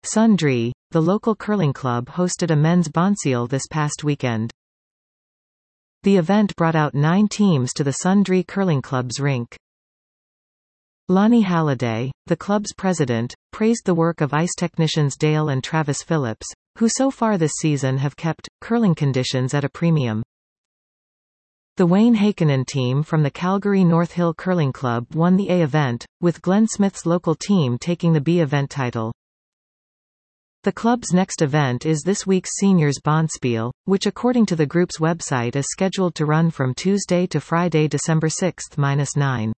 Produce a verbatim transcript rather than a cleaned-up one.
Sundry, the local curling club hosted a men's Bonseal this past weekend. The event brought out nine teams to the Sundry Curling Club's rink. Lonnie Halliday, the club's president, praised the work of ice technicians Dale and Travis Phillips, who so far this season have kept curling conditions at a premium. The Wayne Heikkinen team from the Calgary North Hill Curling Club won the A event, with Glenn Smith's local team taking the B event title. The club's next event is this week's Seniors Bonspiel, which according to the group's website is scheduled to run from Tuesday to Friday, December sixth to nine.